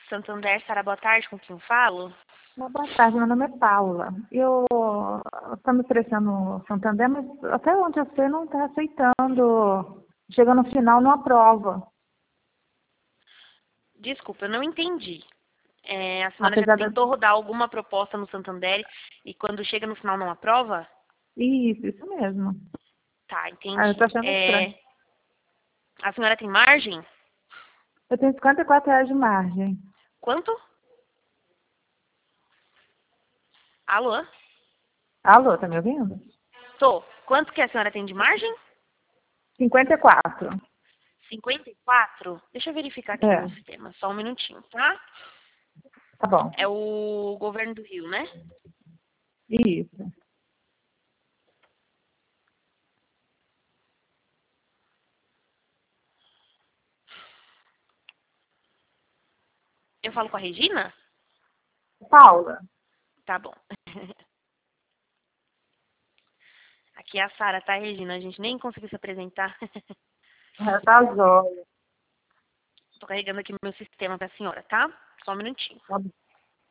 Santander. Sara, boa tarde, com quem eu falo? Boa tarde, meu nome é Paula. Eu estou me oferecendo no Santander, mas até onde eu sei não está aceitando. Chega no final, não aprova. Desculpa, eu não entendi. A senhora já Apesar da... tentou rodar alguma proposta no Santander e quando chega no final não aprova? Isso mesmo. Tá, Eu entendi. estou achando estranho. A senhora tem margem? Eu tenho R$ 54 de margem. Quanto? Alô? Alô, tá me ouvindo? Tô. Quanto que a senhora tem de margem? 54. 54? Deixa eu verificar aqui no É, meu sistema. Só um minutinho, tá? tá bom. É o governo do Rio, né? Isso. Eu falo com a Regina? Paula. Tá bom. Aqui é a Sara, tá, Regina? A gente nem conseguiu se apresentar. Tá jóia. Tô carregando aqui meu sistema pra senhora, tá? Só um minutinho. Tá bom.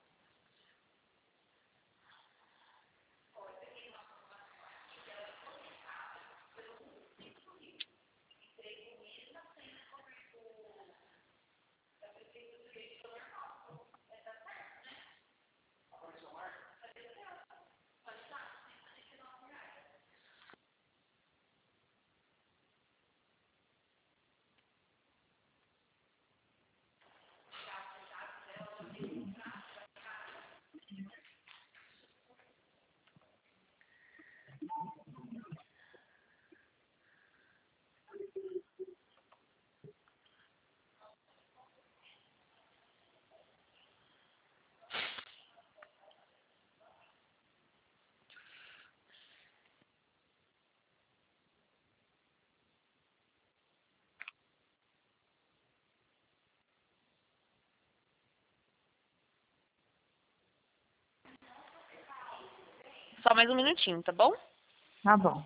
Só mais um minutinho, tá bom? Tá bom.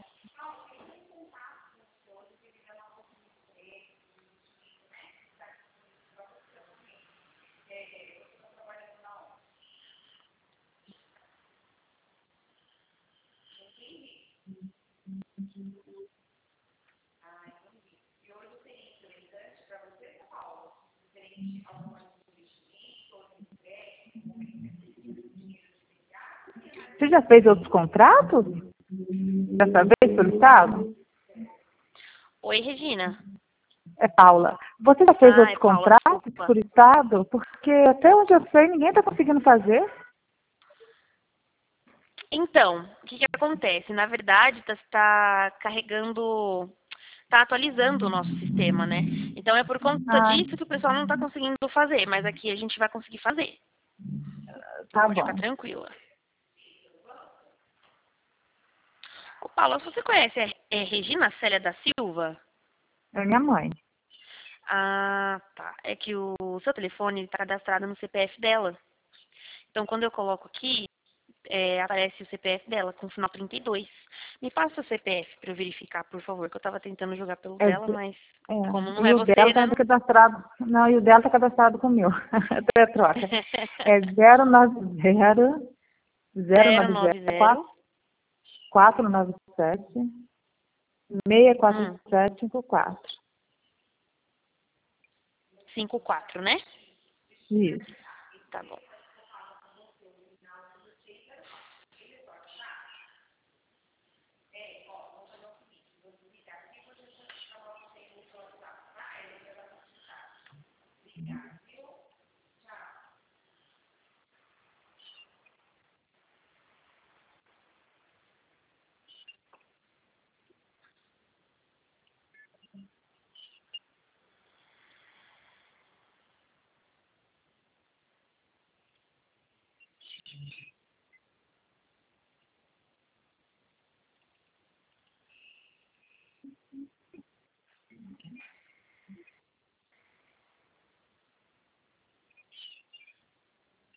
Você já fez outros contratos? Dessa vez solicitado? Oi, Regina. É Paula. Você já fez Ah, é outros Paula, contratos desculpa. por estado? Porque até onde eu sei, ninguém está conseguindo fazer. Então, o que que acontece? Na verdade, tá carregando, tá atualizando o nosso sistema, né? Então é por conta Ah, disso que o pessoal não tá conseguindo fazer, mas aqui a gente vai conseguir fazer. tá Pode ficar bom. tranquila. Ô, Paula, você conhece a Regina Célia da Silva? É minha mãe. Ah, tá. É que o seu telefone está cadastrado no CPF dela. Então, quando eu coloco aqui, aparece o CPF dela com o final 32. Me passa o CPF para eu verificar, por favor, que eu estava tentando jogar pelo É, dela, mas como não e é o dela você, está né? Não... cadastrado. Não, e o dela está cadastrado com o meu. Até troca. É 090 090 090. 497 Hum, 64754. 54, né? Isso. Tá bom.